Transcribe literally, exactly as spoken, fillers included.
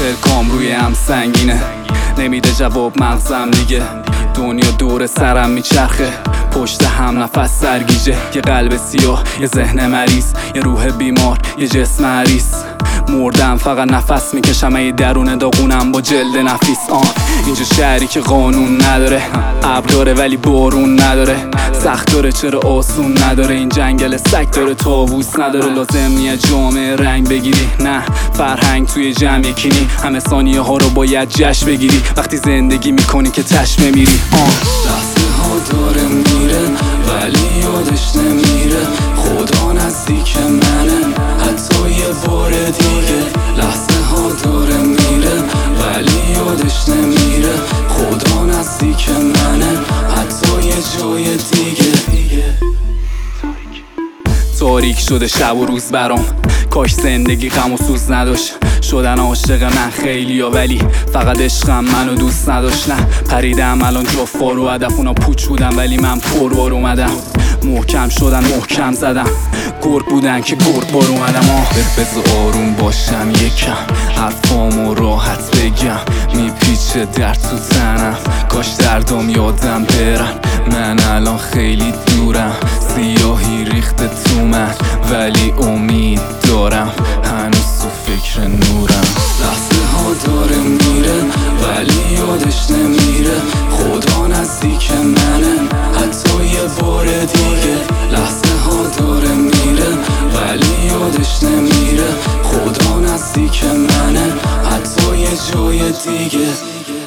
پلکام روی هم سنگینه، نمیده جواب مغزم دیگه. دنیا دور سرم میچرخه، پشت هم نفس سرگیجه. یه قلب سیاه، یه ذهن مریض، یه روح بیمار، یه جسم عریض. مردم فقط نفس میکشم، ای درون داغونم با جلد نفیس. آن اینجا شهری که قانون نداره، ابر داره ولی بارون نداره. سخت داره چرا آسون نداره، این جنگل سگ داره طاووس نداره. لازم نیه جامعه رنگ بگیری، نه فرهنگ توی جمع یکینی. همه ثانیه ها رو باید جشن بگیری، وقتی زندگی میکنی که تشم میمیری. لحظه ها داره میره ولی یادش نمیره، خدا نزدیک منه حتی یه بار دیگه. لحظه ها داره میره ولی یادش نمیره، خدا نزدیک منه حتی یه جای دیگه. تاریک شده شب و روز برام، کاش زندگی غم و سوز نداشت. شدن عاشق من خیلی ها ولی فقط عشقم منو دوست نداشت. نه پریدم الان جفار و هدف، اونا پوچ بودن ولی من پربار اومدم. محکم شدن محکم زدم، گرگ بودن که گرگ بار اومدم. آه بذار آروم باشم یکم، حرفامو راحت بگم. میپیچه در تو تنم، کاش دردام یادم برن. من الان خیلی دورم، سیاهی ریخته تو من ولی امید دارم، هنوز تو فکر نورم. لحظه ها داره میره ولی یادش نمیره، خدا نزدیک منه حتی یه بار دیگه. لحظه ها داره میره ولی یادش نمیره، خدا نزدیک منه حتی یه جای دیگه.